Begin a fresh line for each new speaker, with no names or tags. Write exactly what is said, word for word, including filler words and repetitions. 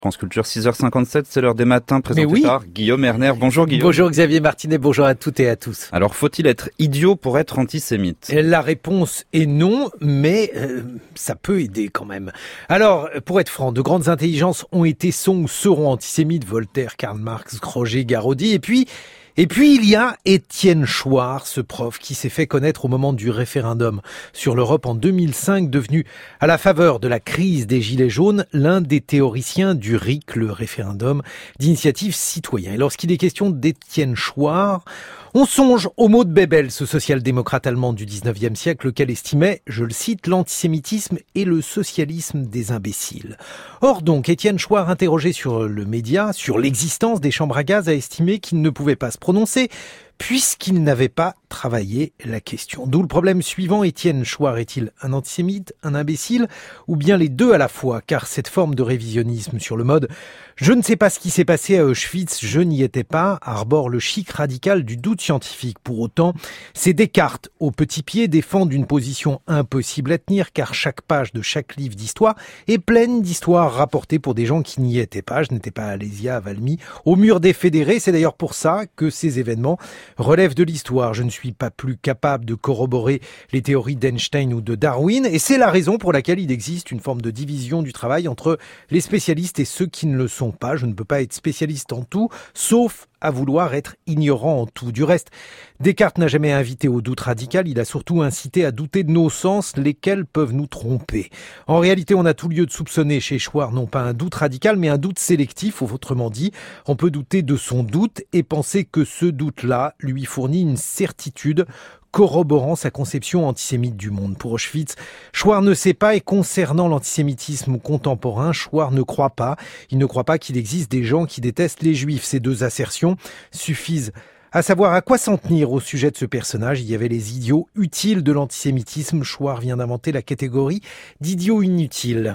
France Culture, six heures cinquante-sept, c'est l'heure des matins, présenté
oui.
par Guillaume Erner. Bonjour Guillaume.
Bonjour Xavier Martinet, bonjour à toutes et à tous.
Alors, faut-il être idiot pour être antisémite ?
La réponse est non, mais euh, ça peut aider quand même. Alors, pour être franc, de grandes intelligences ont été, sont ou seront antisémites, Voltaire, Karl Marx, Roger Garaudy, et puis... Et puis il y a Étienne Chouard, ce prof qui s'est fait connaître au moment du référendum sur l'Europe en deux mille cinq, devenu à la faveur de la crise des Gilets jaunes l'un des théoriciens du R I C, le référendum d'initiative citoyen. Et lorsqu'il est question d'Étienne Chouard, on songe au mot de Bebel, ce social-démocrate allemand du dix-neuvième siècle, lequel estimait, je le cite, l'antisémitisme et le socialisme des imbéciles. Or donc, Étienne Chouard, interrogé sur le média, sur l'existence des chambres à gaz, a estimé qu'il ne pouvait pas se prononcer, puisqu'il n'avait pas travaillé la question. D'où le problème suivant, Étienne Chouard est-il un antisémite, un imbécile, ou bien les deux à la fois? Car cette forme de révisionnisme sur le mode « je ne sais pas ce qui s'est passé à Auschwitz, je n'y étais pas » arbore le chic radical du doute scientifique. Pour autant, ces Descartes, au petit pied, défendent une position impossible à tenir, car chaque page de chaque livre d'histoire est pleine d'histoires rapportées pour des gens qui n'y étaient pas. Je n'étais pas à Alésia, à Valmy, au mur des fédérés. C'est d'ailleurs pour ça que ces événements relèvent de l'histoire. Je ne suis pas plus capable de corroborer les théories d'Einstein ou de Darwin, et c'est la raison pour laquelle il existe une forme de division du travail entre les spécialistes et ceux qui ne le sont pas. Je ne peux pas être spécialiste en tout, sauf à vouloir être ignorant en tout. Du reste, Descartes n'a jamais invité au doute radical, il a surtout incité à douter de nos sens, lesquels peuvent nous tromper. En réalité, on a tout lieu de soupçonner chez Chouard non pas un doute radical, mais un doute sélectif, ou autrement dit, on peut douter de son doute et penser que ce doute-là lui fournit une certitude corroborant sa conception antisémite du monde. Pour Auschwitz, Chouard ne sait pas, et concernant l'antisémitisme contemporain, Chouard ne croit pas. Il ne croit pas qu'il existe des gens qui détestent les juifs. Ces deux assertions suffisent à savoir à quoi s'en tenir au sujet de ce personnage. Il y avait les idiots utiles de l'antisémitisme. Chouard vient d'inventer la catégorie d'idiots inutiles.